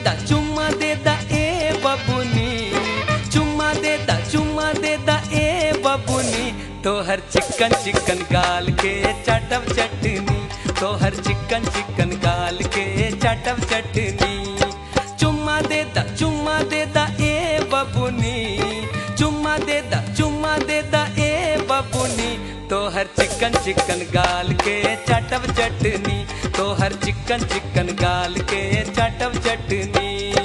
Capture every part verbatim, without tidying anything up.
दा चुम्मा दे दा ए बबुनी, चुम्मा दे दा चुम्मा दे दा ए बबुनी, तो हर चिकन चिकन गाल के चाटव चटनी, तो हर चिकन चिकन गाल के चाटव चटनी। चुम्मा दे दा चुम्मा दे दा ए बबुनी, चुम्मा दे दा चुम्मा दे दा ए बबुनी, तो हर चिकन चिकन गाल के चाटव चटनी, तो हर चिकन चिकन गाल के चाटव चटनी।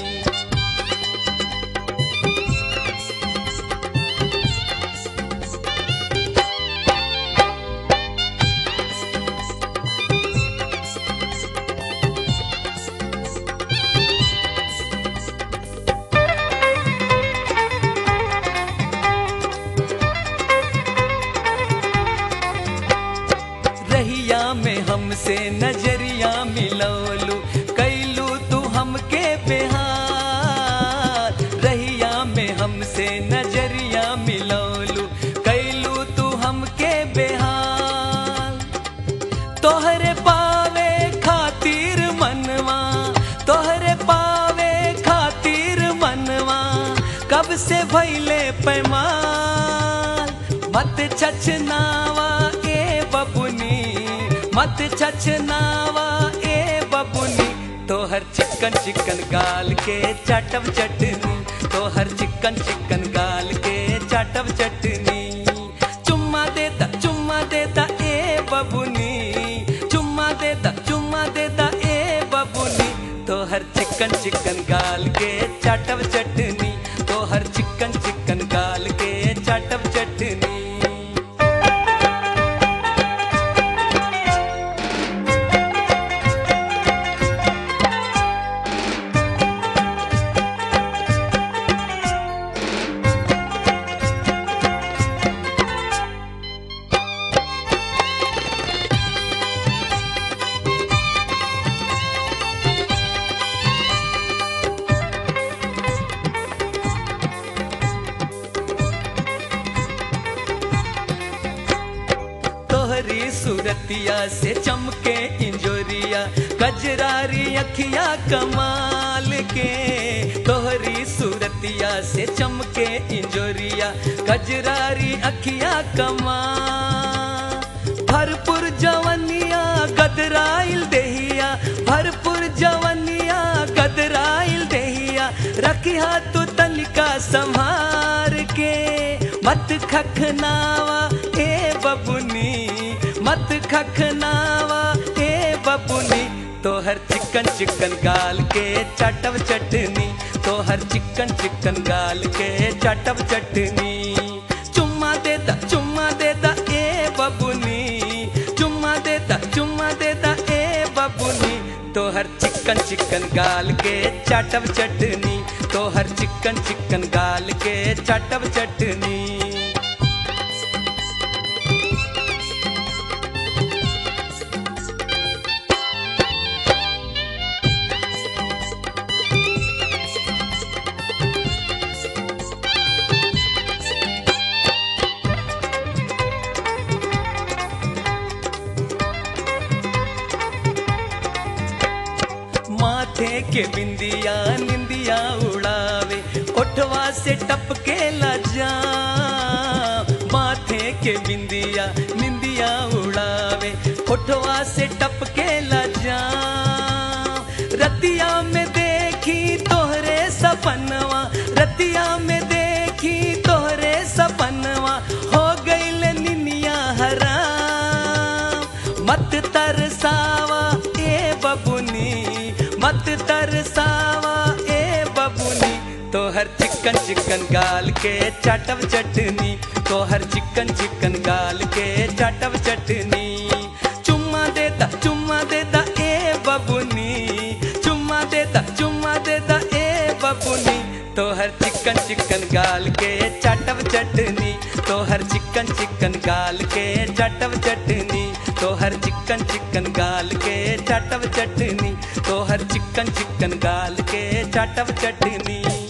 रहिया में हमसे नजरिया मिलौलू, कैलू तू हमके बेहाल। रहिया में हमसे नजरिया मिलौलू, कैलू तू हमके बेहाल। तोहरे पावे खातिर मनवा, तोहरे पावे खातिर मनवा, कब से भइले पैमाल। मत छछनावा ए बबुनी, मत छछनावा ए बबुनी, तो हर चिकन चिकन गाल के चाटव चटनी, तो हर चिकन चिकन गाल के चाटव चटनी। चुम्मा दे दा चुम्मा दे दा ए बबुनी, चुम्मा दे दा चुम्मा दे दा ए बबुनी, तो हर चिकन चिकन गाल के चाटव चटनी, तो हर चिकन चिकन गाल के चाटव चटनी। तोहरी सूरतिया से चमके इंजोरिया, कजरारी अखिया कमाल के। तोहरी सूरतिया से चमके इंजोरिया, कजरारी अखिया कमाल। भरपुर जवनिया गदराइल देहिया, भरपुर जवनिया गदराइल देहिया, रखिया तू तनिका संभार के। मत खखनावा ए बबुनी, मत खखनावा ए बबुनी, तो हर चिकन चिकन गाल के चाटव चटनी, तो हर चिकन चिकन गाल के चाटव चटनी। चुम्मा दे दा चुम्मा दे दा ए बबुनी, चुम्मा दे दा चुम्मा दे दा ए बबुनी, तो हर चिकन चिकन गाल के चाटव चटनी, तो हर चिकन चिकन गाल के चाटव चटनी। माथे के बिंदिया निंदिया उड़ावे, ओठवा से टपके लजा। माथे के बिंदिया निंदिया उड़ावे, ओठवा से टपके लजा। रतिया में देखी तोहरे सपनवा, रतिया में देखी तोहरे सपनवा, हो गईल निनिया हराम। मत तरसावा ए बबुनी, मत तरसावा ए बबुनी, तो हर चिकन चिकन गाल के चाटव चटनी, तो हर चिकन चिकन गाल के चाटव चटनी। चुम्मा दे दा चुम्मा दे दा ए बबुनी, चुम्मा दे दा चुम्मा दे दा ए बबुनी, तो हर चिकन चिकन गाल के चाटव चटनी, तो हर चिकन चिकन गाल के चाटव चटनी, तो हर चिकन चिकन गाल के चाटव चटनी, तो हर चिकन चिकन गाल के चाटव चटनी।